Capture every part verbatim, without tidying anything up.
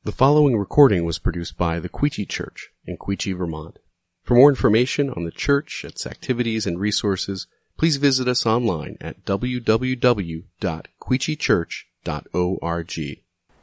The following recording was produced by the Quechee Church in Quechee, Vermont. For more information on the church, its activities, and resources, please visit us online at w w w dot quechee church dot org. Good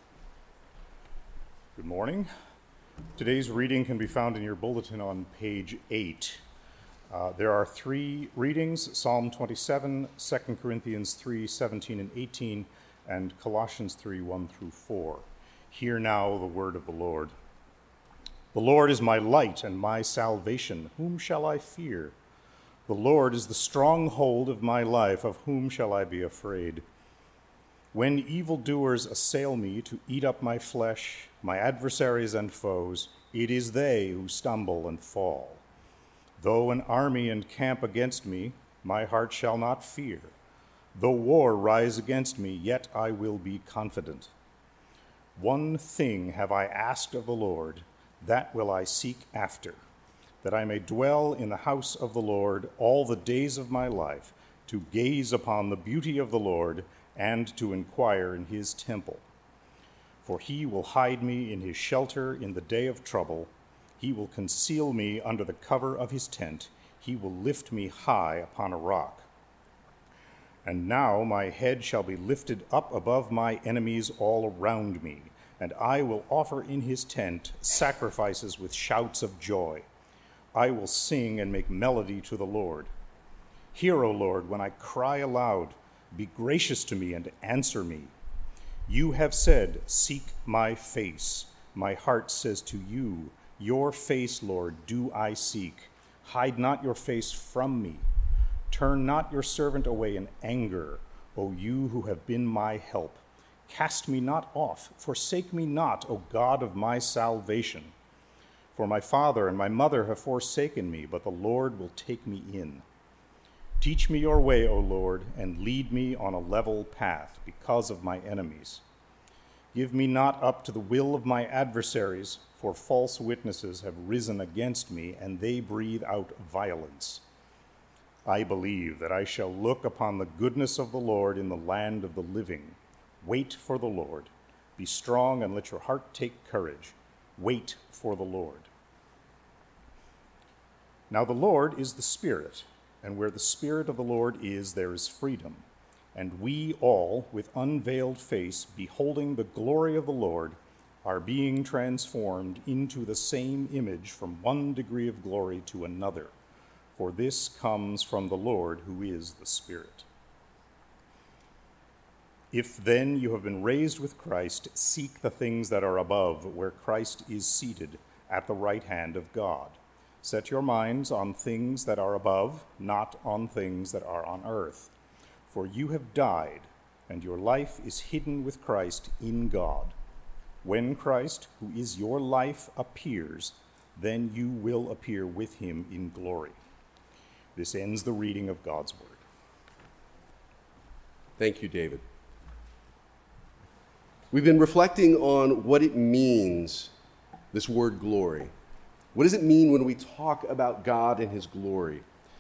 morning. Today's reading can be found in your bulletin on page eight. Uh, there are three readings, Psalm twenty-seven, Second Corinthians three, seventeen and eighteen, and Colossians three, one through four. Hear now the word of the Lord. The Lord is my light and my salvation. Whom shall I fear? The Lord is the stronghold of my life. Of whom shall I be afraid? When evildoers assail me to eat up my flesh, my adversaries and foes, it is they who stumble and fall. Though an army encamp against me, my heart shall not fear. Though war rise against me, yet I will be confident. One thing have I asked of the Lord, that will I seek after, that I may dwell in the house of the Lord all the days of my life, to gaze upon the beauty of the Lord and to inquire in his temple. For he will hide me in his shelter in the day of trouble. He will conceal me under the cover of his tent. He will lift me high upon a rock. And now my head shall be lifted up above my enemies all around me, and I will offer in his tent sacrifices with shouts of joy. I will sing and make melody to the Lord. Hear, O Lord, when I cry aloud. Be gracious to me and answer me. You have said, seek my face. My heart says to you, your face, Lord, do I seek. Hide not your face from me. Turn not your servant away in anger, O you who have been my help. Cast me not off, forsake me not, O God of my salvation. For my father and my mother have forsaken me, but the Lord will take me in. Teach me your way, O Lord, and lead me on a level path because of my enemies. Give me not up to the will of my adversaries, for false witnesses have risen against me, and they breathe out violence. I believe that I shall look upon the goodness of the Lord in the land of the living. Wait for the Lord. Be strong and let your heart take courage. Wait for the Lord. Now the Lord is the Spirit, and where the Spirit of the Lord is, there is freedom. And we all, with unveiled face, beholding the glory of the Lord, are being transformed into the same image from one degree of glory to another. For this comes from the Lord, who is the Spirit. If then you have been raised with Christ, seek the things that are above, where Christ is seated at the right hand of God. Set your minds on things that are above, not on things that are on earth. For you have died, and your life is hidden with Christ in God. When Christ, who is your life, appears, then you will appear with him in glory. This ends the reading of God's word. Thank you, David. We've been reflecting on what it means, this word glory. What does it mean when we talk about God and his glory?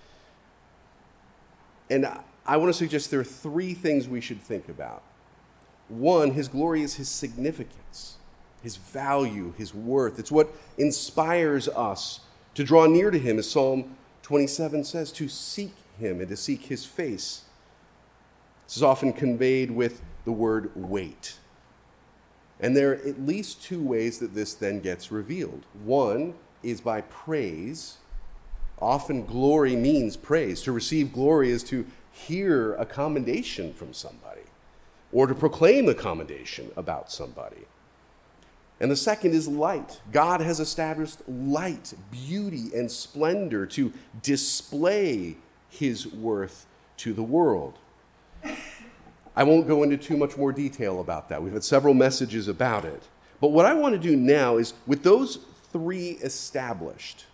And I want to suggest there are three things we should think about. One, his glory is his significance, his value, his worth. It's what inspires us to draw near to him, as Psalm twenty-seven says, to seek him and to seek his face. This is often conveyed with the word wait. And there are at least two ways that this then gets revealed. One is by praise. Often glory means praise. To receive glory is to hear a commendation from somebody or to proclaim a commendation about somebody. And the second is light. God has established light, beauty, and splendor to display his worth to the world. I won't go into too much more detail about that. We've had several messages about it. But what I want to do now is, with those three established,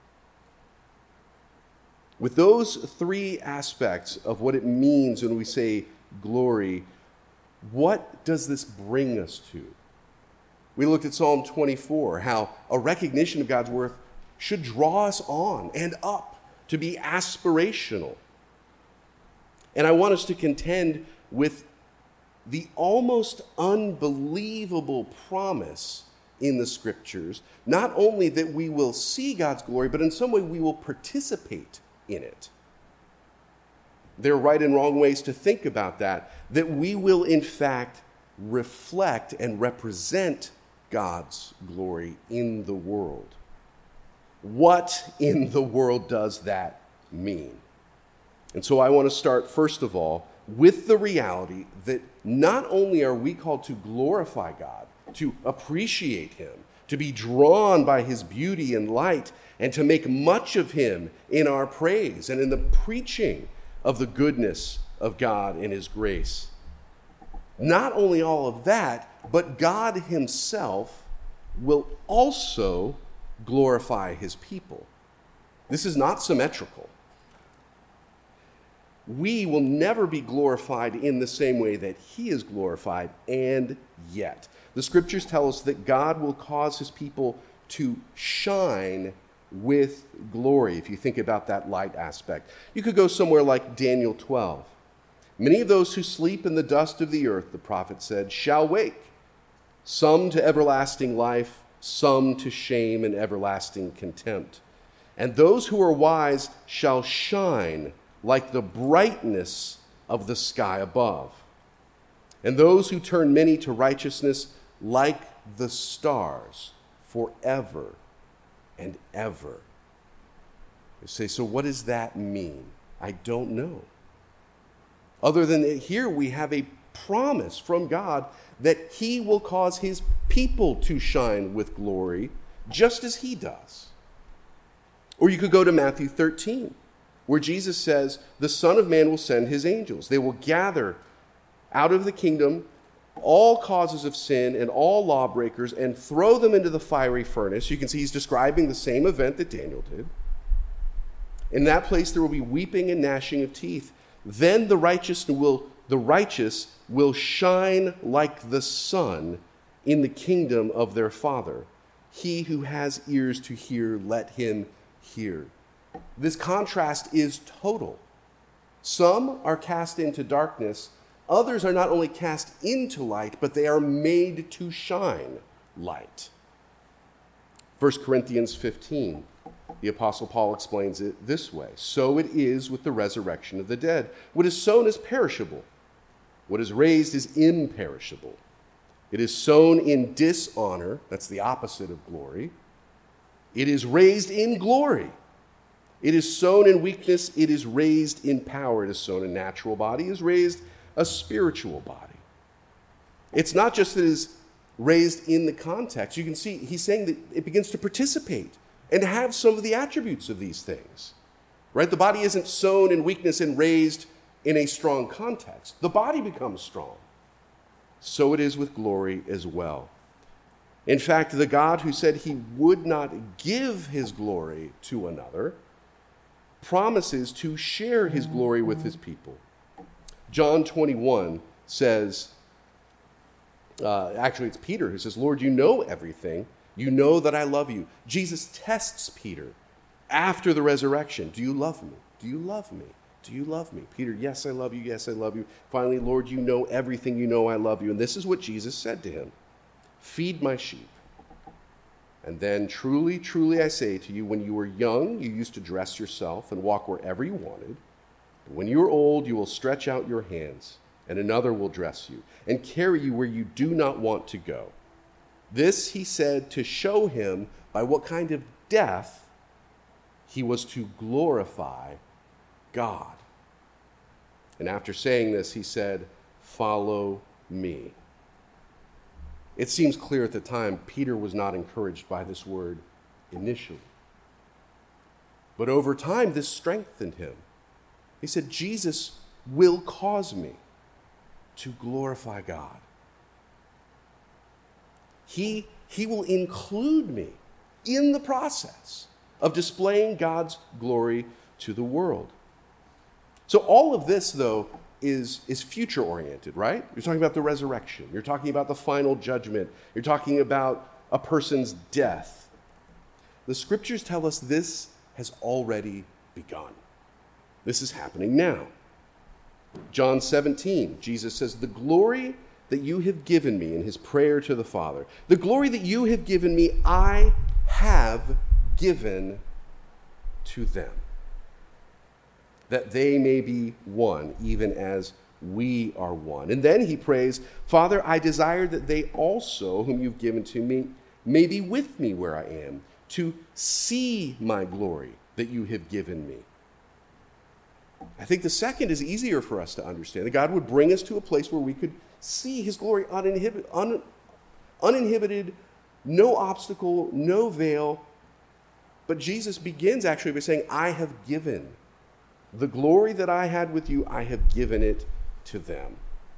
with those three aspects of what it means when we say glory, what does this bring us to? We looked at Psalm twenty-four, how a recognition of God's worth should draw us on and up to be aspirational. And I want us to contend with the almost unbelievable promise in the scriptures, not only that we will see God's glory, but in some way we will participate in it. There are right and wrong ways to think about that, that we will in fact reflect and represent God's glory in the world. What in the world does that mean? And so I want to start, first of all, with the reality that not only are we called to glorify God, to appreciate him, to be drawn by his beauty and light, and to make much of him in our praise and in the preaching of the goodness of God and his grace. Not only all of that, but God himself will also glorify his people. This is not symmetrical. We will never be glorified in the same way that he is glorified, and yet the scriptures tell us that God will cause his people to shine with glory, if you think about that light aspect. You could go somewhere like Daniel twelve. Many of those who sleep in the dust of the earth, the prophet said, shall wake, some to everlasting life, some to shame and everlasting contempt. And those who are wise shall shine like the brightness of the sky above. And those who turn many to righteousness like the stars forever and ever. You say, so what does that mean? I don't know. Other than that, here we have a promise from God that he will cause his people to shine with glory just as he does. Or you could go to Matthew thirteen, where Jesus says, the Son of Man will send his angels. They will gather out of the kingdom all causes of sin and all lawbreakers and throw them into the fiery furnace. You can see he's describing the same event that Daniel did. In that place there will be weeping and gnashing of teeth. Then the righteous will, the righteous will shine like the sun in the kingdom of their Father. He who has ears to hear, let him hear. This contrast is total. Some are cast into darkness. Others are not only cast into light, but they are made to shine light. First Corinthians fifteen. The Apostle Paul explains it this way. So it is with the resurrection of the dead. What is sown is perishable. What is raised is imperishable. It is sown in dishonor. That's the opposite of glory. It is raised in glory. It is sown in weakness. It is raised in power. It is sown a natural body. It is raised a spiritual body. It's not just that it is raised in the context. You can see he's saying that it begins to participate and have some of the attributes of these things, right? The body isn't sown in weakness and raised in a strong context. The body becomes strong. So it is with glory as well. In fact, the God who said he would not give his glory to another promises to share his glory with his people. John twenty-one says, uh, actually it's Peter who says, Lord, you know everything. You know that I love you. Jesus tests Peter after the resurrection. Do you love me? Do you love me? Do you love me? Peter, yes, I love you. Yes, I love you. Finally, Lord, you know everything. You know I love you. And this is what Jesus said to him. Feed my sheep. And then, truly, truly, I say to you, when you were young, you used to dress yourself and walk wherever you wanted. But when you are old, you will stretch out your hands, and another will dress you and carry you where you do not want to go. This he said to show him by what kind of death he was to glorify God. And after saying this, he said, follow me. It seems clear at the time Peter was not encouraged by this word initially. But over time, this strengthened him. He said, Jesus will cause me to glorify God. He, he will include me in the process of displaying God's glory to the world. So all of this, though, is, is future-oriented, right? You're talking about the resurrection. You're talking about the final judgment. You're talking about a person's death. The scriptures tell us this has already begun. This is happening now. John seventeen, Jesus says, the glory that you have given me," in his prayer to the Father, "the glory that you have given me, I have given to them, that they may be one, even as we are one." And then he prays, "Father, I desire that they also, whom you've given to me, may be with me where I am, to see my glory that you have given me." I think the second is easier for us to understand, that God would bring us to a place where we could see his glory uninhibit, un, uninhibited, no obstacle, no veil. But Jesus begins actually by saying, "I have given. The glory that I had with you, I have given it to them."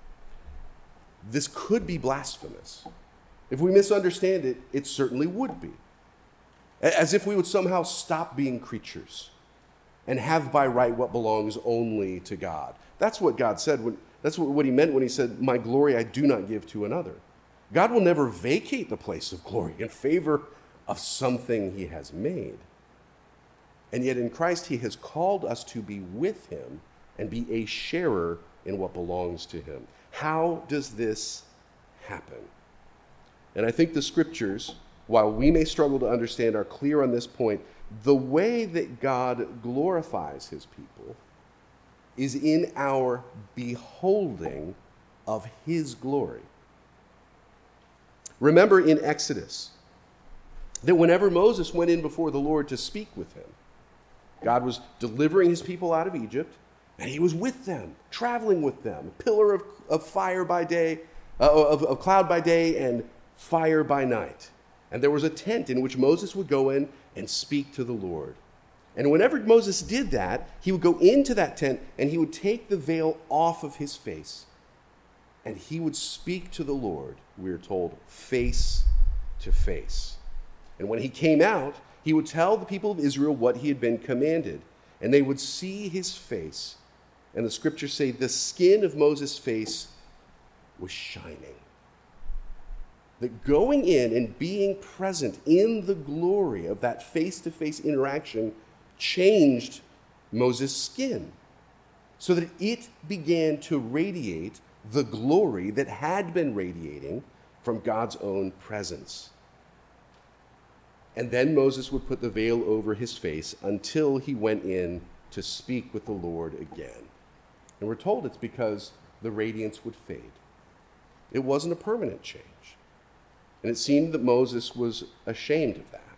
This could be blasphemous. If we misunderstand it, it certainly would be. As if we would somehow stop being creatures and have by right what belongs only to God. That's what God said. When, that's what, what he meant when he said, "My glory I do not give to another." God will never vacate the place of glory in favor of something he has made. And yet in Christ he has called us to be with him and be a sharer in what belongs to him. How does this happen? And I think the scriptures, while we may struggle to understand, are clear on this point. The way that God glorifies his people is in our beholding of his glory. Remember in Exodus that whenever Moses went in before the Lord to speak with him, God was delivering his people out of Egypt, and he was with them, traveling with them, a pillar of, of fire by day, uh, of, of cloud by day and fire by night. And there was a tent in which Moses would go in and speak to the Lord. And whenever Moses did that, he would go into that tent and he would take the veil off of his face. And he would speak to the Lord, we are told, face to face. And when he came out, he would tell the people of Israel what he had been commanded. And they would see his face. And the scriptures say the skin of Moses' face was shining. That going in and being present in the glory of that face-to-face interaction changed Moses' skin so that it began to radiate the glory that had been radiating from God's own presence. And then Moses would put the veil over his face until he went in to speak with the Lord again. And we're told it's because the radiance would fade. It wasn't a permanent change. And it seemed that Moses was ashamed of that.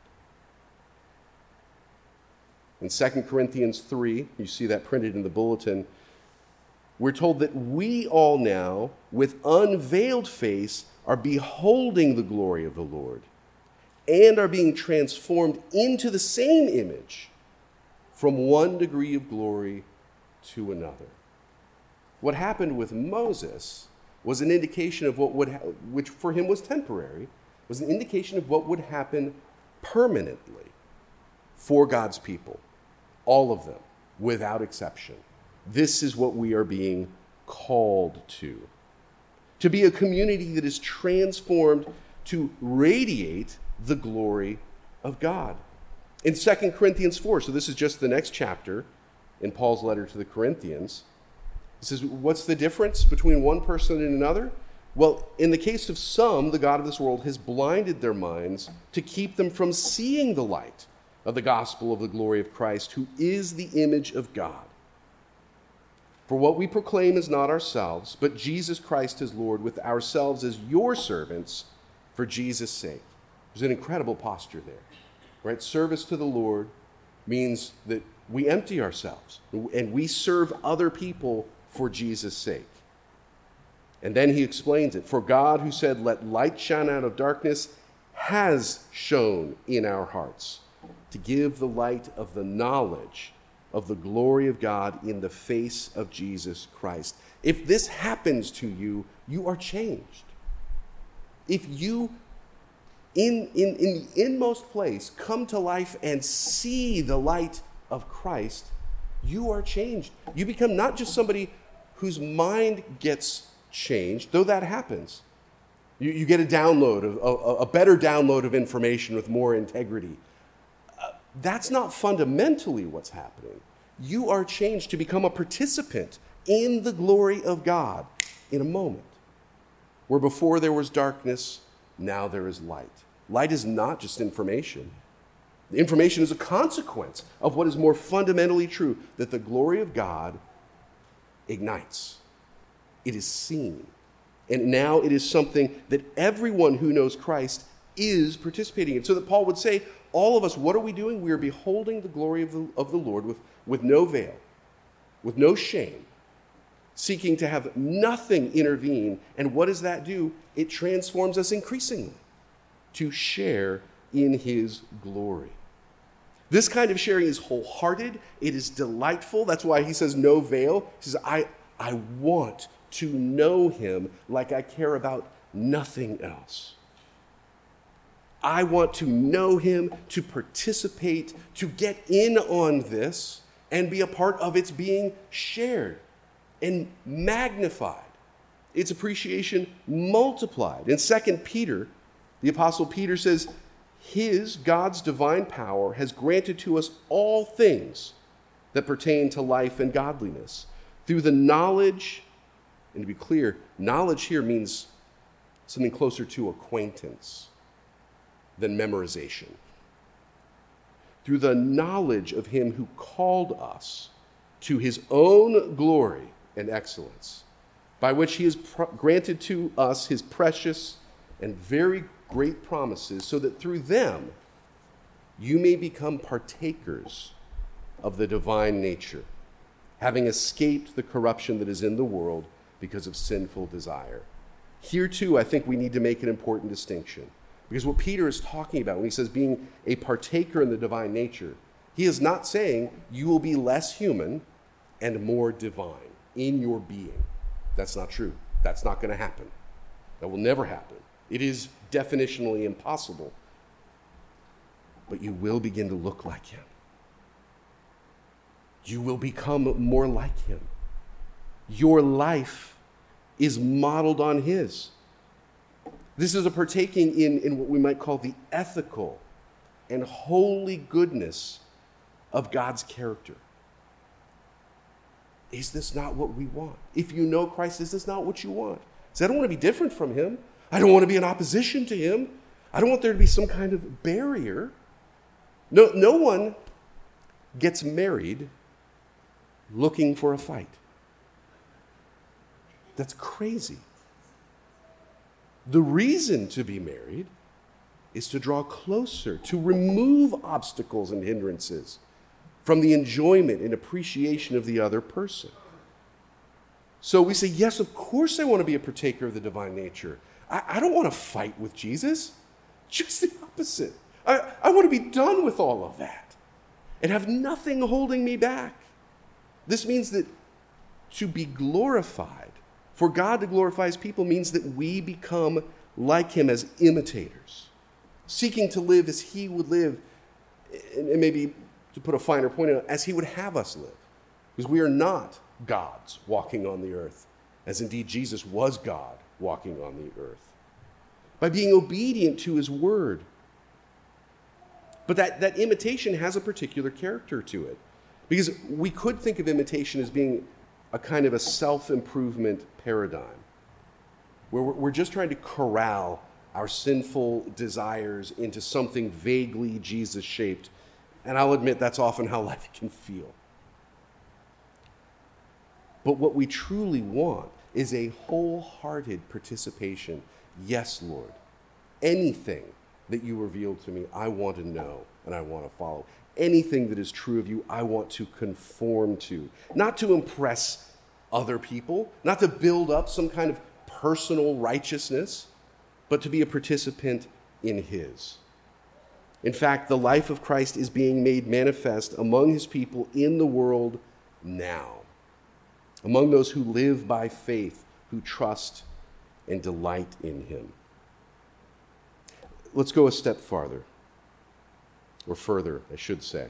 In Second Corinthians three, you see that printed in the bulletin, we're told that we all now, with unveiled face, are beholding the glory of the Lord and are being transformed into the same image from one degree of glory to another. What happened with Moses was an indication of what would, ha- which for him was temporary, was an indication of what would happen permanently for God's people, all of them, without exception. This is what we are being called to. To be a community that is transformed to radiate the glory of God. In Second Corinthians four, so this is just the next chapter in Paul's letter to the Corinthians, he says, what's the difference between one person and another? Well, in the case of some, the God of this world has blinded their minds to keep them from seeing the light of the gospel of the glory of Christ, who is the image of God. For what we proclaim is not ourselves, but Jesus Christ as Lord, with ourselves as your servants for Jesus' sake. There's an incredible posture there, right? Service to the Lord means that we empty ourselves and we serve other people for Jesus' sake. And then he explains it. For God, who said, "Let light shine out of darkness," has shone in our hearts to give the light of the knowledge of the glory of God in the face of Jesus Christ. If this happens to you, you are changed. If you, in, in, in the inmost place, come to life and see the light of Christ, you are changed. You become not just somebody whose mind gets changed, though that happens. You, you get a download, of, a, a better download of information with more integrity. Uh, that's not fundamentally what's happening. You are changed to become a participant in the glory of God in a moment. Where before there was darkness, now there is light. Light is not just information. The information is a consequence of what is more fundamentally true, that the glory of God ignites. It is seen. And now it is something that everyone who knows Christ is participating in. So that Paul would say, all of us, what are we doing? We are beholding the glory of the, of the Lord with, with no veil, with no shame, seeking to have nothing intervene. And what does that do? It transforms us increasingly to share in his glory. This kind of sharing is wholehearted. It is delightful. That's why he says no veil. He says, I, I want to know him like I care about nothing else. I want to know him, to participate, to get in on this and be a part of its being shared and magnified, its appreciation multiplied. In Second Peter, the Apostle Peter says, his, God's divine power, has granted to us all things that pertain to life and godliness through the knowledge, and to be clear, knowledge here means something closer to acquaintance than memorization. Through the knowledge of him who called us to his own glory and excellence, by which he has pr- granted to us his precious and very great promises, so that through them you may become partakers of the divine nature, having escaped the corruption that is in the world because of sinful desire. Here too, I think we need to make an important distinction, because what Peter is talking about when he says being a partaker in the divine nature, he is not saying you will be less human and more divine in your being. That's not true. That's not going to happen. That will never happen. It is definitionally impossible. But you will begin to look like him. You will become more like him. Your life is modeled on his. This is a partaking in, in what we might call the ethical and holy goodness of God's character. Is this not what we want? If you know Christ, is this not what you want? Because I don't want to be different from him. I don't want to be in opposition to him. I don't want there to be some kind of barrier. No, no one gets married looking for a fight. That's crazy. The reason to be married is to draw closer, to remove obstacles and hindrances from the enjoyment and appreciation of the other person. So we say, yes, of course I want to be a partaker of the divine nature. I, I don't want to fight with Jesus. Just the opposite. I, I want to be done with all of that and have nothing holding me back. This means that to be glorified, for God to glorify his people, means that we become like him as imitators, seeking to live as he would live, and maybe to put a finer point on it, as he would have us live. Because we are not gods walking on the earth, as indeed Jesus was God walking on the earth, by being obedient to his word. But that, that imitation has a particular character to it, because we could think of imitation as being a kind of a self-improvement paradigm, where we're, we're just trying to corral our sinful desires into something vaguely Jesus-shaped. And I'll admit that's often how life can feel. But what we truly want is a wholehearted participation. Yes, Lord, anything that you reveal to me, I want to know and I want to follow. Anything that is true of you, I want to conform to. Not to impress other people, not to build up some kind of personal righteousness, but to be a participant in his. In fact, the life of Christ is being made manifest among his people in the world now, among those who live by faith, who trust and delight in him. Let's go a step farther, or further, I should say.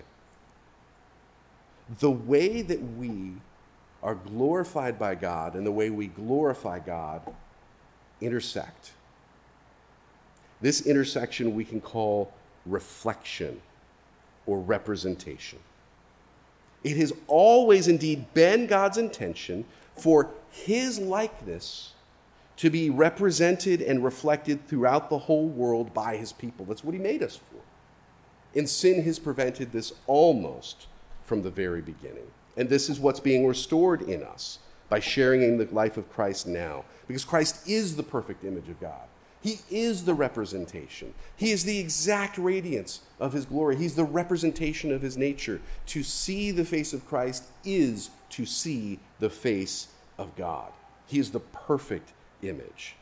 The way that we are glorified by God and the way we glorify God intersect. This intersection we can call reflection or representation. It has always indeed been God's intention for his likeness to be represented and reflected throughout the whole world by his people. That's what he made us for. And sin has prevented this almost from the very beginning. And this is what's being restored in us by sharing in the life of Christ now. Because Christ is the perfect image of God. He is the representation. He is the exact radiance of his glory. He's the representation of his nature. To see the face of Christ is to see the face of God. He is the perfect image.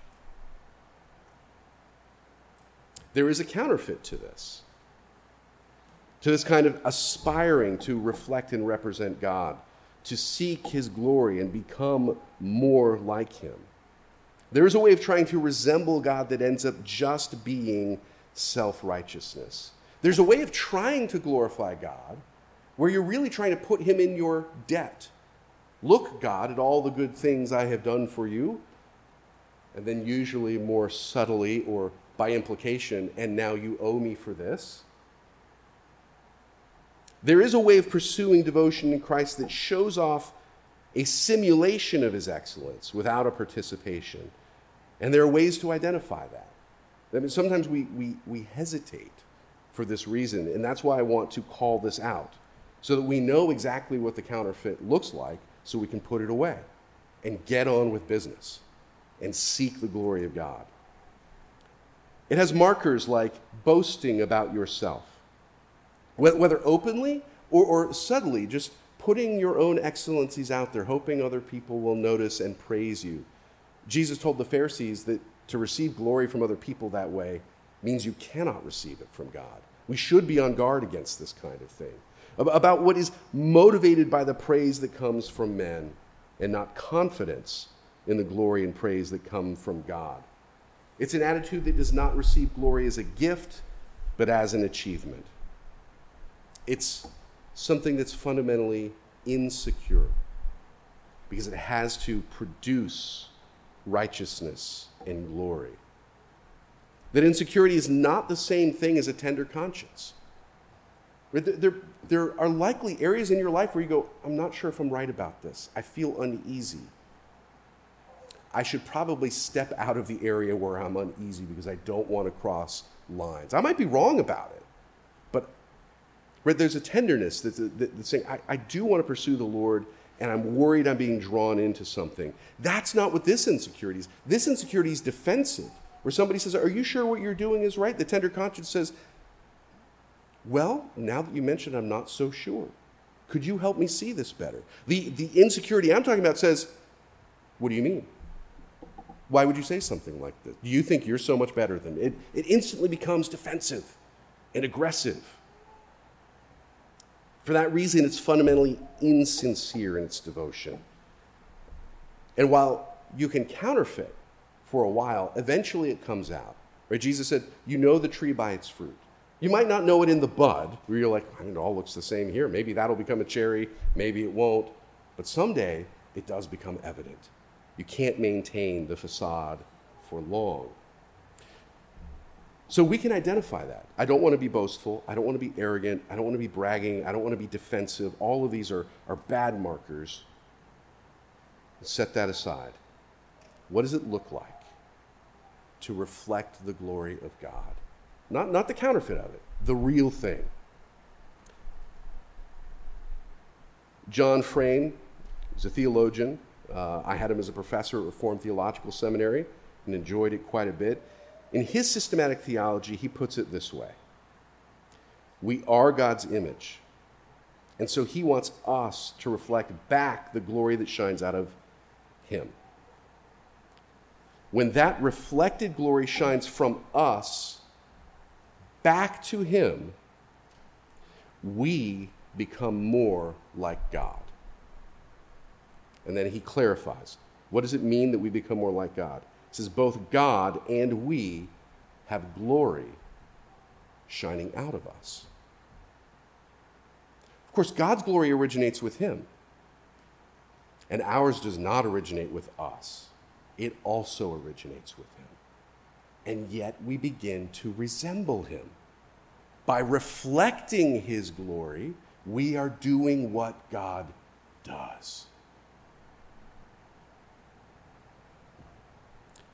There is a counterfeit to this, to this kind of aspiring to reflect and represent God, to seek his glory and become more like him. There is a way of trying to resemble God that ends up just being self-righteousness. There's a way of trying to glorify God where you're really trying to put him in your debt. Look, God, at all the good things I have done for you, and then usually more subtly or by implication, and now you owe me for this. There is a way of pursuing devotion in Christ that shows off a simulation of his excellence without a participation. And there are ways to identify that. I mean, sometimes we, we, we hesitate for this reason, and that's why I want to call this out, so that we know exactly what the counterfeit looks like, so we can put it away and get on with business and seek the glory of God. It has markers like boasting about yourself, whether openly or, or subtly, just putting your own excellencies out there, hoping other people will notice and praise you. Jesus told the Pharisees that to receive glory from other people that way means you cannot receive it from God. We should be on guard against this kind of thing, about what is motivated by the praise that comes from men and not confidence in the glory and praise that come from God. It's an attitude that does not receive glory as a gift, but as an achievement. It's something that's fundamentally insecure because it has to produce righteousness and glory. That insecurity is not the same thing as a tender conscience. There, there are likely areas in your life where you go, I'm not sure if I'm right about this. I feel uneasy. I should probably step out of the area where I'm uneasy because I don't want to cross lines. I might be wrong about it, but there's a tenderness that's, that's saying, I, I do want to pursue the Lord, and I'm worried I'm being drawn into something. That's not what this insecurity is. This insecurity is defensive, where somebody says, are you sure what you're doing is right? The tender conscience says, well, now that you mentioned, I'm not so sure. Could you help me see this better? The, the insecurity I'm talking about says, what do you mean? Why would you say something like this? Do you think you're so much better than me? It, it instantly becomes defensive and aggressive. For that reason, it's fundamentally insincere in its devotion. And while you can counterfeit for a while, eventually it comes out. Right? Jesus said, you know the tree by its fruit. You might not know it in the bud, where you're like, I mean, it all looks the same here. Maybe that'll become a cherry, maybe it won't. But someday, it does become evident. You can't maintain the facade for long. So we can identify that. I don't want to be boastful. I don't want to be arrogant. I don't want to be bragging. I don't want to be defensive. All of these are, are bad markers. Set that aside. What does it look like to reflect the glory of God? Not, not the counterfeit of it, the real thing. John Frame is a theologian. Uh, I had him as a professor at Reformed Theological Seminary and enjoyed it quite a bit. In his systematic theology, he puts it this way. We are God's image. And so he wants us to reflect back the glory that shines out of him. When that reflected glory shines from us back to him, we become more like God. And then he clarifies, what does it mean that we become more like God? He says, both God and we have glory shining out of us. Of course, God's glory originates with him, and ours does not originate with us. It also originates with him. And yet we begin to resemble him. By reflecting his glory, we are doing what God does.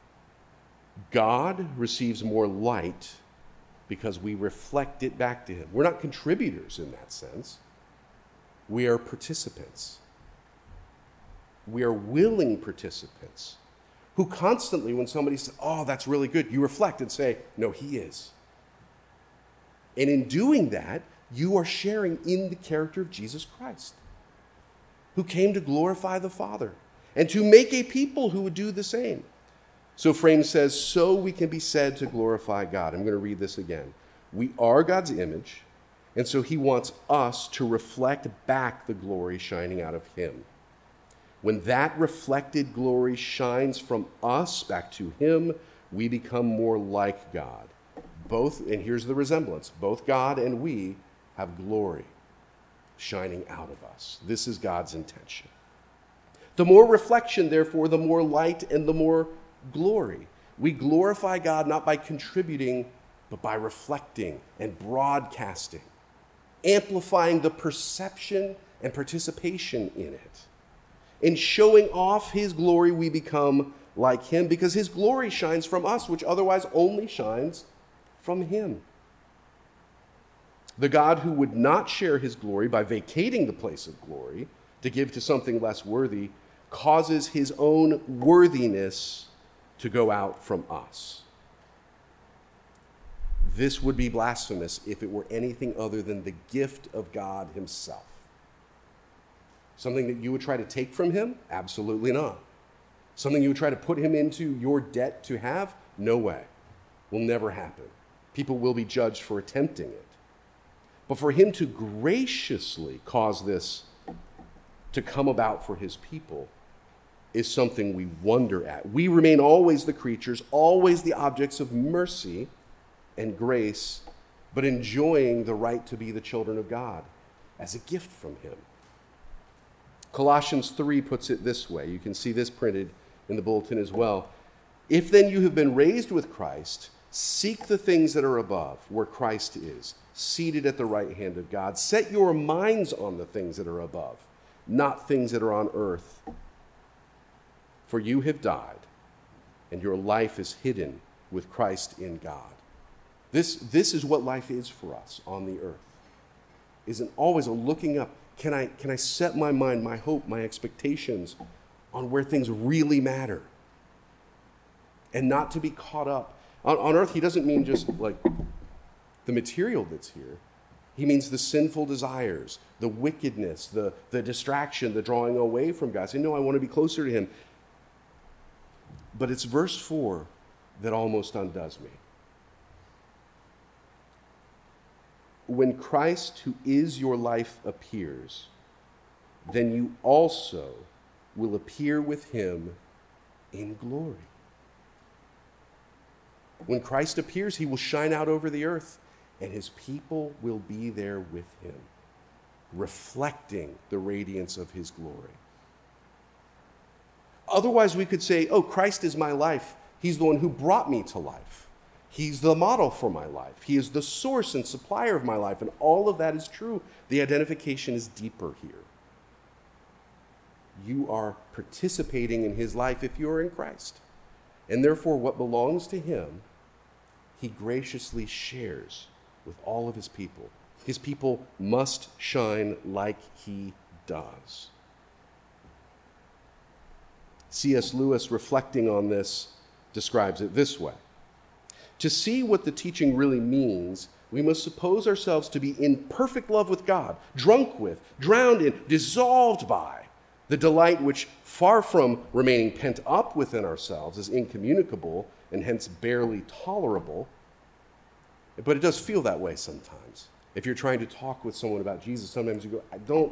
God receives more light because we reflect it back to him. We're not contributors in that sense. We are participants. We are willing participants who constantly, when somebody says, oh, that's really good, you reflect and say, no, he is. And in doing that, you are sharing in the character of Jesus Christ, who came to glorify the Father and to make a people who would do the same. So Frame says, so we can be said to glorify God. I'm going to read this again. We are God's image, and so he wants us to reflect back the glory shining out of him. When that reflected glory shines from us back to him, we become more like God. Both, and here's the resemblance, both God and we have glory shining out of us. This is God's intention. The more reflection, therefore, the more light and the more glory. We glorify God not by contributing, but by reflecting and broadcasting, amplifying the perception and participation in it. In showing off his glory, we become like him because his glory shines from us, which otherwise only shines from him. The God who would not share his glory by vacating the place of glory to give to something less worthy causes his own worthiness to go out from us. This would be blasphemous if it were anything other than the gift of God himself. Something that you would try to take from him? Absolutely not. Something you would try to put him into your debt to have? No way. Will never happen. People will be judged for attempting it. But for him to graciously cause this to come about for his people is something we wonder at. We remain always the creatures, always the objects of mercy and grace, but enjoying the right to be the children of God as a gift from him. Colossians three puts it this way. You can see this printed in the bulletin as well. If then you have been raised with Christ, seek the things that are above, where Christ is, seated at the right hand of God. Set your minds on the things that are above, not things that are on earth. For you have died, and your life is hidden with Christ in God. This, this is what life is for us on the earth. Isn't always a looking up. Can I, can I set my mind, my hope, my expectations on where things really matter? And not to be caught up. On, on earth, he doesn't mean just like the material that's here. He means the sinful desires, the wickedness, the, the distraction, the drawing away from God. Saying, no, I want to be closer to him. But it's verse four that almost undoes me. When Christ, who is your life, appears, then you also will appear with him in glory. When Christ appears, he will shine out over the earth, and his people will be there with him, reflecting the radiance of his glory. Otherwise, we could say, oh, Christ is my life. He's the one who brought me to life. He's the model for my life. He is the source and supplier of my life, and all of that is true. The identification is deeper here. You are participating in his life if you are in Christ. And therefore, what belongs to him, he graciously shares with all of his people. His people must shine like he does. C S Lewis, reflecting on this, describes it this way. To see what the teaching really means, we must suppose ourselves to be in perfect love with God, drunk with, drowned in, dissolved by the delight which, far from remaining pent up within ourselves, is incommunicable and hence barely tolerable. But it does feel that way sometimes. If you're trying to talk with someone about Jesus, sometimes you go, I don't,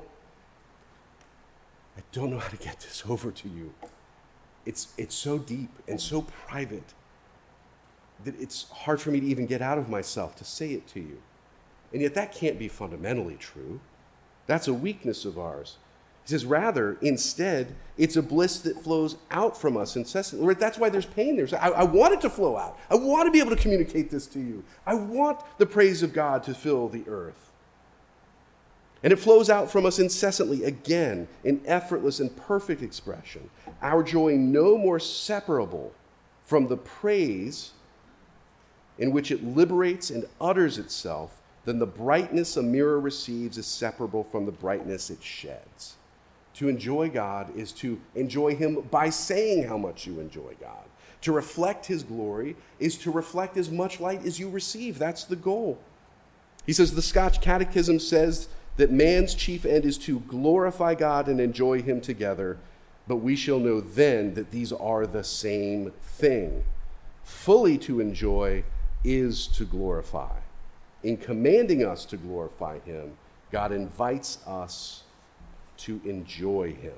I don't know how to get this over to you. It's, it's so deep and so private that it's hard for me to even get out of myself to say it to you. And yet that can't be fundamentally true. That's a weakness of ours. He says, rather, instead, it's a bliss that flows out from us incessantly. That's why there's pain there. I, I want it to flow out. I want to be able to communicate this to you. I want the praise of God to fill the earth. And it flows out from us incessantly, again, in effortless and perfect expression. Our joy no more separable from the praise in which it liberates and utters itself, then the brightness a mirror receives is separable from the brightness it sheds. To enjoy God is to enjoy him by saying how much you enjoy God. To reflect his glory is to reflect as much light as you receive. That's the goal. He says the Scotch Catechism says that man's chief end is to glorify God and enjoy him together, but we shall know then that these are the same thing. Fully to enjoy is to glorify. In commanding us to glorify him, God invites us to enjoy him.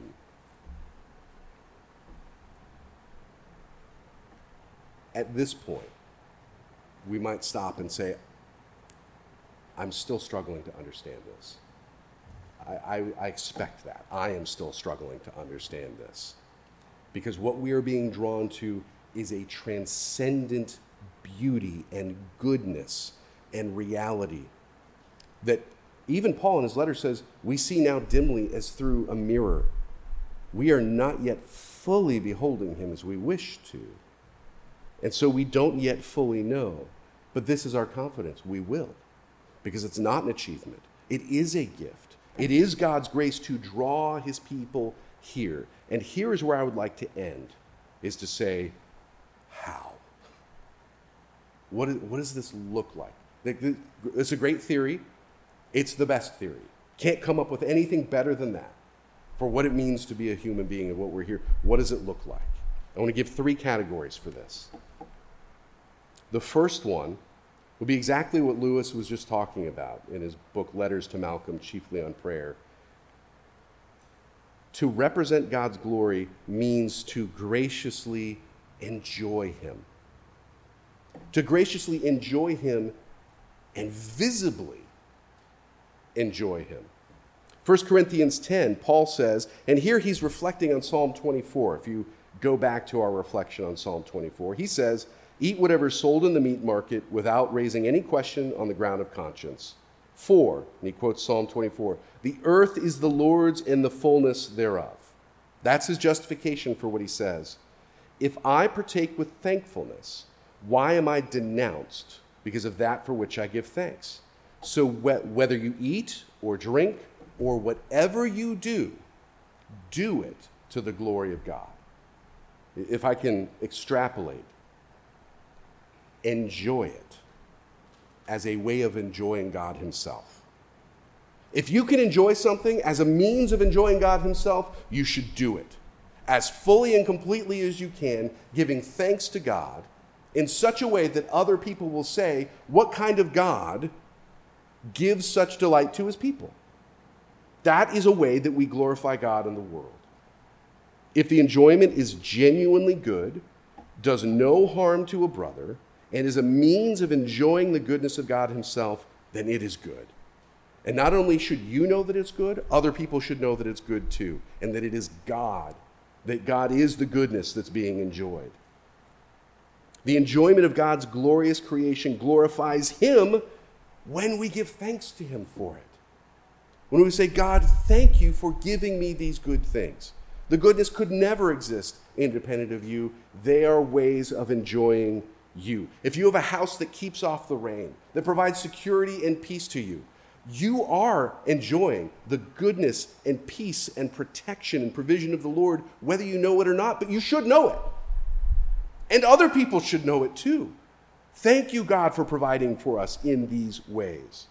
At this point, we might stop and say, I'm still struggling to understand this. I, I, I expect that. I am still struggling to understand this. Because what we are being drawn to is a transcendent beauty and goodness and reality that even Paul in his letter says, we see now dimly as through a mirror. We are not yet fully beholding him as we wish to. And so we don't yet fully know. But this is our confidence. We will. Because it's not an achievement. It is a gift. It is God's grace to draw his people here. And here is where I would like to end, is to say, how? What, is, what does this look like? It's a great theory. It's the best theory. Can't come up with anything better than that for what it means to be a human being and what we're here. What does it look like? I want to give three categories for this. The first one would be exactly what Lewis was just talking about in his book, Letters to Malcolm, chiefly on prayer. To represent God's glory means to graciously enjoy him. To graciously enjoy him and visibly enjoy him. First Corinthians ten, Paul says, and here he's reflecting on Psalm twenty-four. If you go back to our reflection on Psalm twenty-four, he says, eat whatever is sold in the meat market without raising any question on the ground of conscience. For, and he quotes Psalm twenty-four, the earth is the Lord's and the fullness thereof. That's his justification for what he says. If I partake with thankfulness, why am I denounced? Because of that for which I give thanks. So wh- whether you eat or drink or whatever you do, do it to the glory of God. If I can extrapolate, enjoy it as a way of enjoying God himself. If you can enjoy something as a means of enjoying God himself, you should do it as fully and completely as you can, giving thanks to God in such a way that other people will say, what kind of God gives such delight to his people? That is a way that we glorify God in the world. If the enjoyment is genuinely good, does no harm to a brother, and is a means of enjoying the goodness of God himself, then it is good. And not only should you know that it's good, other people should know that it's good too, and that it is God, that God is the goodness that's being enjoyed. The enjoyment of God's glorious creation glorifies him when we give thanks to him for it. When we say, God, thank you for giving me these good things. The goodness could never exist independent of you. They are ways of enjoying you. If you have a house that keeps off the rain, that provides security and peace to you, you are enjoying the goodness and peace and protection and provision of the Lord, whether you know it or not, but you should know it. And other people should know it too. Thank you, God, for providing for us in these ways.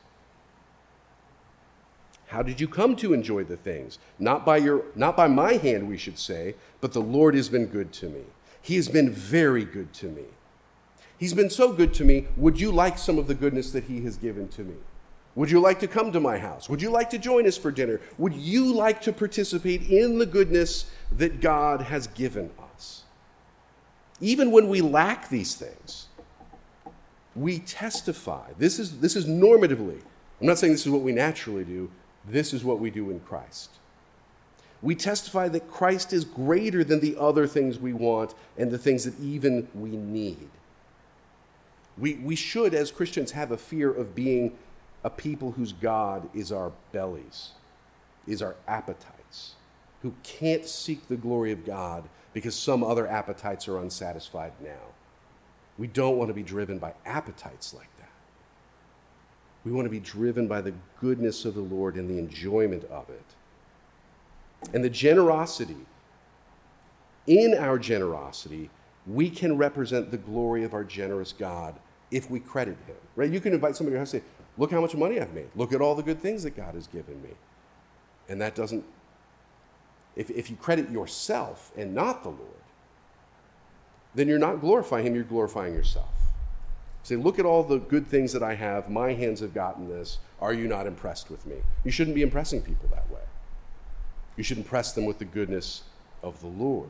How did you come to enjoy the things? Not by your, not by my hand, we should say, but the Lord has been good to me. He has been very good to me. He's been so good to me. Would you like some of the goodness that he has given to me? Would you like to come to my house? Would you like to join us for dinner? Would you like to participate in the goodness that God has given us? Even when we lack these things, we testify. This is, this is normatively. I'm not saying this is what we naturally do. This is what we do in Christ. We testify that Christ is greater than the other things we want and the things that even we need. We, we should, as Christians, have a fear of being a people whose God is our bellies, is our appetites, who can't seek the glory of God, because some other appetites are unsatisfied now. We don't want to be driven by appetites like that. We want to be driven by the goodness of the Lord and the enjoyment of it. And the generosity, in our generosity, we can represent the glory of our generous God if we credit him. Right? You can invite somebody to your house and say, look how much money I've made. Look at all the good things that God has given me. And that doesn't, if, if you credit yourself and not the Lord, then you're not glorifying him, you're glorifying yourself. Say, look at all the good things that I have. My hands have gotten this. Are you not impressed with me? You shouldn't be impressing people that way. You should impress them with the goodness of the Lord.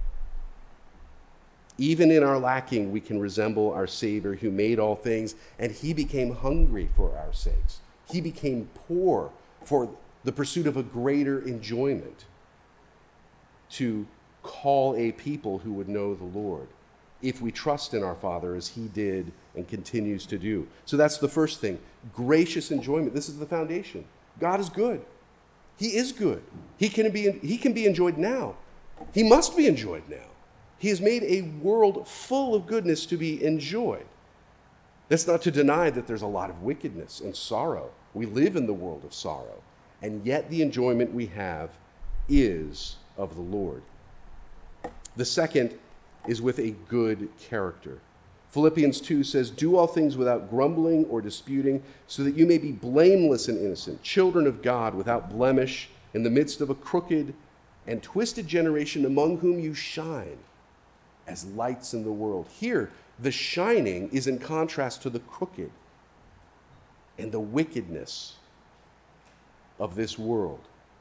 Even in our lacking, we can resemble our Savior who made all things, and he became hungry for our sakes. He became poor for the pursuit of a greater enjoyment, to call a people who would know the Lord, if we trust in our Father as he did and continues to do. So that's the first thing, gracious enjoyment. This is the foundation. God is good. He is good. He can be, he can be enjoyed now. He must be enjoyed now. He has made a world full of goodness to be enjoyed. That's not to deny that there's a lot of wickedness and sorrow. We live in the world of sorrow, and yet the enjoyment we have is of the Lord. The second is with a good character. Philippians two says, do all things without grumbling or disputing, so that you may be blameless and innocent, children of God without blemish, in the midst of a crooked and twisted generation among whom you shine as lights in the world. Here, the shining is in contrast to the crooked and the wickedness of this world.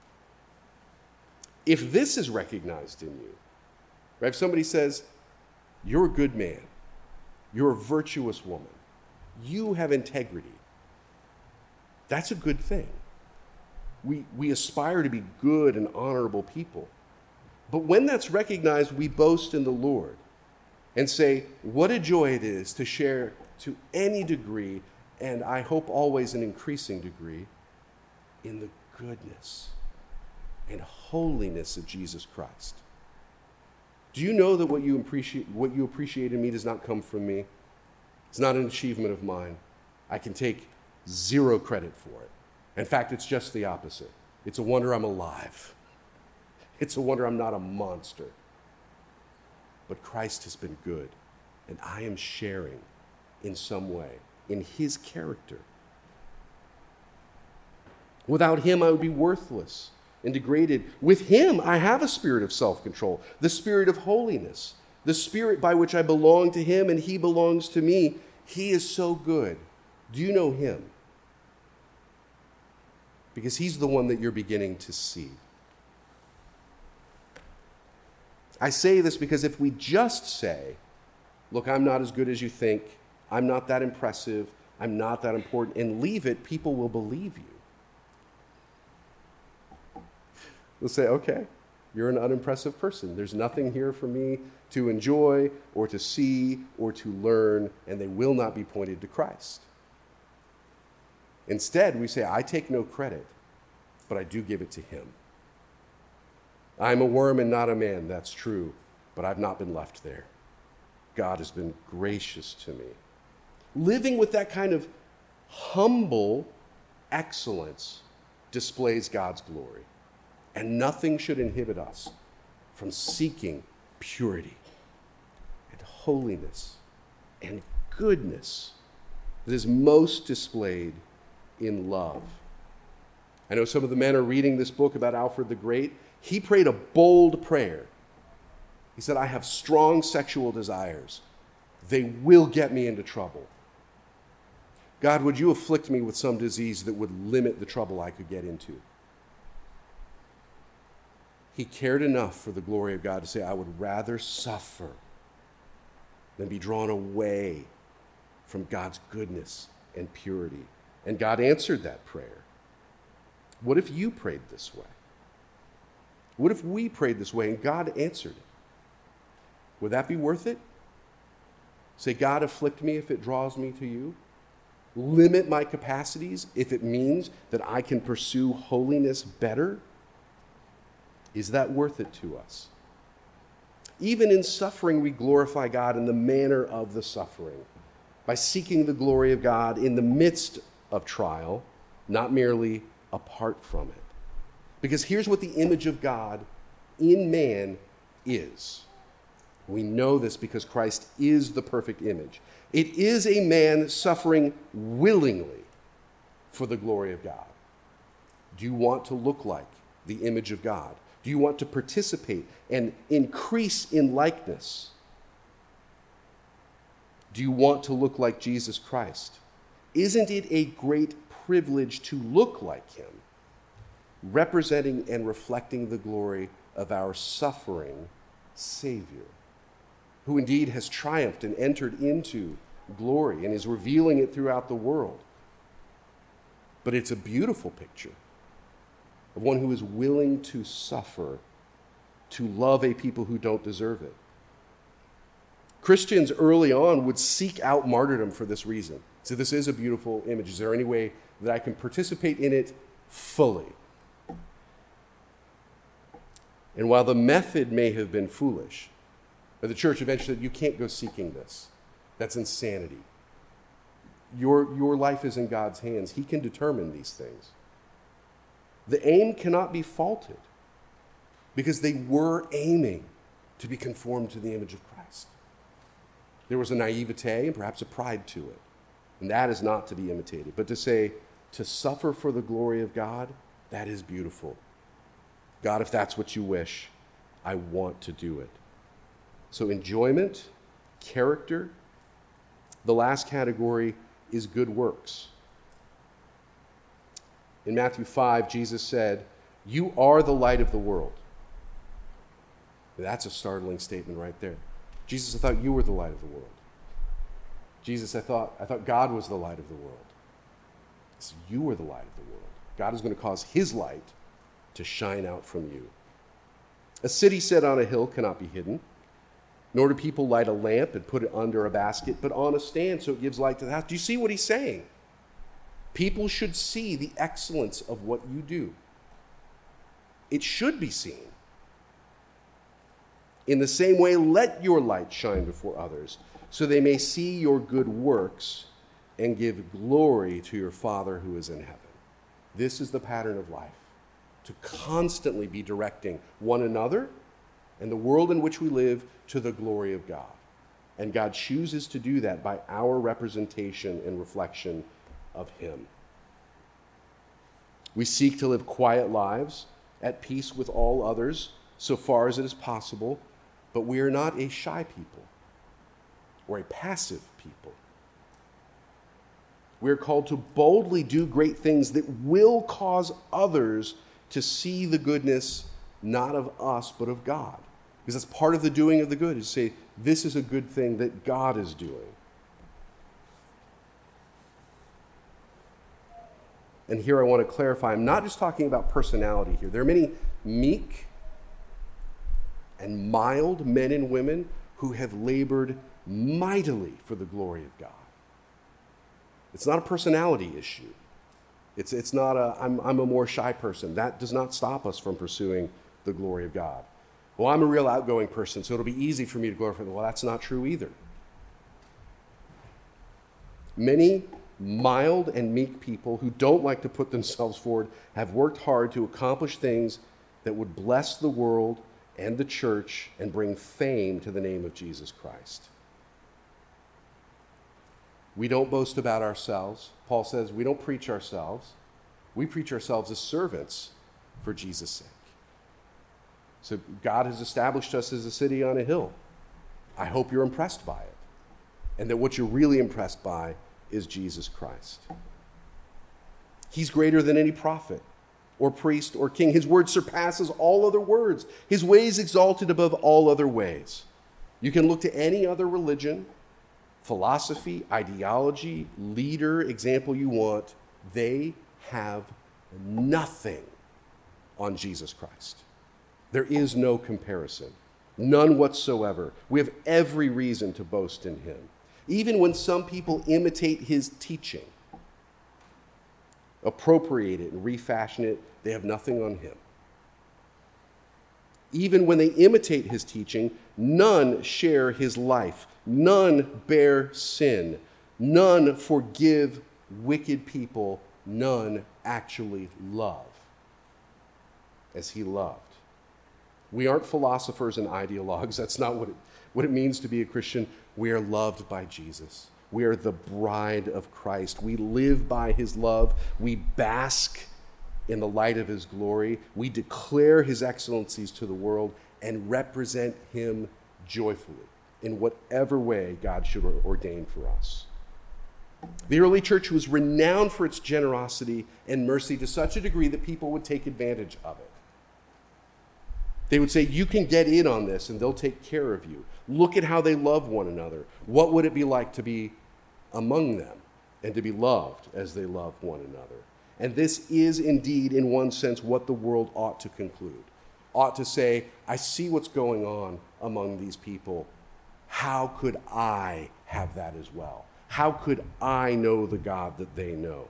If this is recognized in you, right, if somebody says, you're a good man, you're a virtuous woman, you have integrity, that's a good thing. We, we aspire to be good and honorable people. But when that's recognized, we boast in the Lord and say, what a joy it is to share to any degree, and I hope always an increasing degree, in the goodness and holiness of Jesus Christ. Do you know that what you appreciate, what you appreciate in me does not come from me? It's not an achievement of mine. I can take zero credit for it. In fact, it's just the opposite. It's a wonder I'm alive. It's a wonder I'm not a monster. But Christ has been good, and I am sharing in some way in his character. Without him, I would be worthless and degraded. With him, I have a spirit of self-control, the spirit of holiness, the spirit by which I belong to him and he belongs to me. He is so good. Do you know him? Because he's the one that you're beginning to see. I say this because if we just say, look, I'm not as good as you think, I'm not that impressive, I'm not that important, and leave it, people will believe you. They'll say, okay, you're an unimpressive person. There's nothing here for me to enjoy or to see or to learn, and they will not be pointed to Christ. Instead, we say, I take no credit, but I do give it to him. I'm a worm and not a man, that's true, but I've not been left there. God has been gracious to me. Living with that kind of humble excellence displays God's glory. And nothing should inhibit us from seeking purity and holiness and goodness that is most displayed in love. I know some of the men are reading this book about Alfred the Great. He prayed a bold prayer. He said, I have strong sexual desires. They will get me into trouble. God, would you afflict me with some disease that would limit the trouble I could get into? He cared enough for the glory of God to say, I would rather suffer than be drawn away from God's goodness and purity. And God answered that prayer. What if you prayed this way? What if we prayed this way and God answered it? Would that be worth it? Say, God, afflict me if it draws me to you. Limit my capacities if it means that I can pursue holiness better. Is that worth it to us? Even in suffering, we glorify God in the manner of the suffering, by seeking the glory of God in the midst of trial, not merely apart from it. Because here's what the image of God in man is. We know this because Christ is the perfect image. It is a man suffering willingly for the glory of God. Do you want to look like the image of God? Do you want to participate and increase in likeness? Do you want to look like Jesus Christ? Isn't it a great privilege to look like him, representing and reflecting the glory of our suffering Savior, who indeed has triumphed and entered into glory and is revealing it throughout the world? But it's a beautiful picture of one who is willing to suffer, to love a people who don't deserve it. Christians early on would seek out martyrdom for this reason. So this is a beautiful image. Is there any way that I can participate in it fully? And while the method may have been foolish, the church eventually said, you can't go seeking this. That's insanity. Your, your life is in God's hands. He can determine these things. The aim cannot be faulted because they were aiming to be conformed to the image of Christ. There was a naivete and perhaps a pride to it, and that is not to be imitated. But to say, to suffer for the glory of God, that is beautiful. God, if that's what you wish, I want to do it. So enjoyment, character. The last category is good works. In Matthew five, Jesus said, you are the light of the world. That's a startling statement right there. Jesus, I thought you were the light of the world. Jesus, I thought, I thought God was the light of the world. So you are the light of the world. God is going to cause his light to shine out from you. A city set on a hill cannot be hidden, nor do people light a lamp and put it under a basket, but on a stand so it gives light to the house. Do you see what he's saying? People should see the excellence of what you do. It should be seen. In the same way, let your light shine before others, so they may see your good works and give glory to your Father who is in heaven. This is the pattern of life, to constantly be directing one another and the world in which we live to the glory of God. And God chooses to do that by our representation and reflection of him. We seek to live quiet lives at peace with all others so far as it is possible, but we are not a shy people or a passive people. We are called to boldly do great things that will cause others to see the goodness not of us but of God. Because that's part of the doing of the good, is to say, this is a good thing that God is doing. And here I want to clarify, I'm not just talking about personality here. There are many meek and mild men and women who have labored mightily for the glory of God. It's not a personality issue. It's, it's not a, I'm, I'm a more shy person. That does not stop us from pursuing the glory of God. Well, I'm a real outgoing person, so it'll be easy for me to glorify them. Well, that's not true either. Many mild and meek people who don't like to put themselves forward have worked hard to accomplish things that would bless the world and the church and bring fame to the name of Jesus Christ. We don't boast about ourselves. Paul says we don't preach ourselves. We preach ourselves as servants for Jesus' sake. So God has established us as a city on a hill. I hope you're impressed by it, and that what you're really impressed by is Jesus Christ. He's greater than any prophet or priest or king. His word surpasses all other words. His ways exalted above all other ways. You can look to any other religion, philosophy, ideology, leader, example you want. They have nothing on Jesus Christ. There is no comparison, none whatsoever. We have every reason to boast in him. Even when some people imitate his teaching, appropriate it and refashion it, they have nothing on him. Even when they imitate his teaching, none share his life. None bear sin. None forgive wicked people. None actually love as he loved. We aren't philosophers and ideologues. That's not what it, what it means to be a Christian. We are loved by Jesus. We are the bride of Christ. We live by his love. We bask in the light of his glory. We declare his excellencies to the world and represent him joyfully in whatever way God should ordain for us. The early church was renowned for its generosity and mercy to such a degree that people would take advantage of it. They would say, you can get in on this and they'll take care of you. Look at how they love one another. What would it be like to be among them and to be loved as they love one another? And this is indeed, in one sense, what the world ought to conclude. Ought to say, I see what's going on among these people. How could I have that as well? How could I know the God that they know?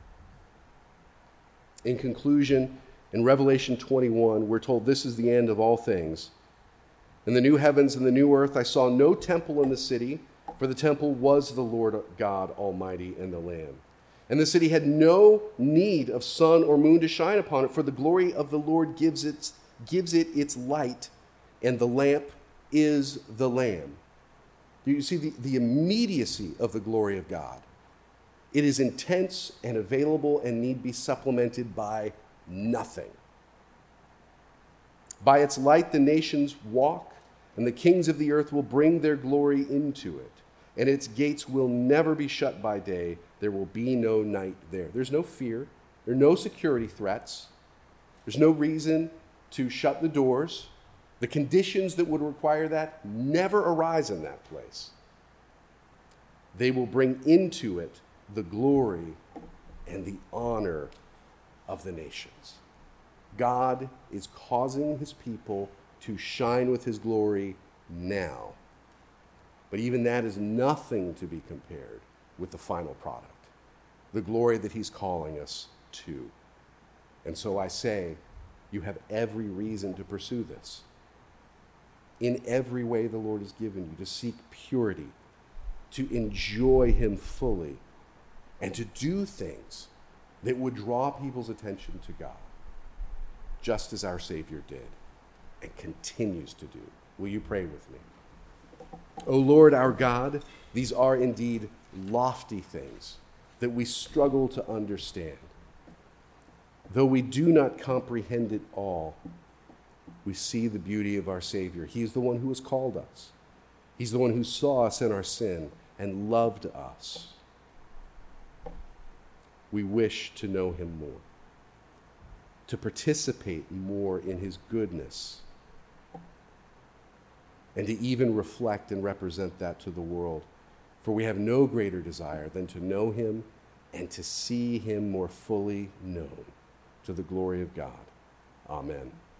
In conclusion, in Revelation twenty-one, we're told this is the end of all things. In the new heavens and the new earth, I saw no temple in the city, for the temple was the Lord God Almighty and the Lamb. And the city had no need of sun or moon to shine upon it, for the glory of the Lord gives it, gives it its light, and the lamp is the Lamb. You see the, the immediacy of the glory of God. It is intense and available and need be supplemented by nothing. By its light the nations walk, and the kings of the earth will bring their glory into it. And its gates will never be shut by day. There will be no night there. There's no fear. There are no security threats. There's no reason to shut the doors. The conditions that would require that never arise in that place. They will bring into it the glory and the honor of the nations. God is causing his people to shine with his glory now. But even that is nothing to be compared with the final product, the glory that he's calling us to. And so I say, you have every reason to pursue this. In every way the Lord has given you, to seek purity, to enjoy him fully, and to do things that would draw people's attention to God, just as our Savior did and continues to do. Will you pray with me? O Lord our God, these are indeed lofty things that we struggle to understand. Though we do not comprehend it all, we see the beauty of our Savior. He's the one who has called us. He's the one who saw us in our sin and loved us. We wish to know him more, to participate more in his goodness, and to even reflect and represent that to the world. For we have no greater desire than to know him and to see him more fully known, to the glory of God. Amen.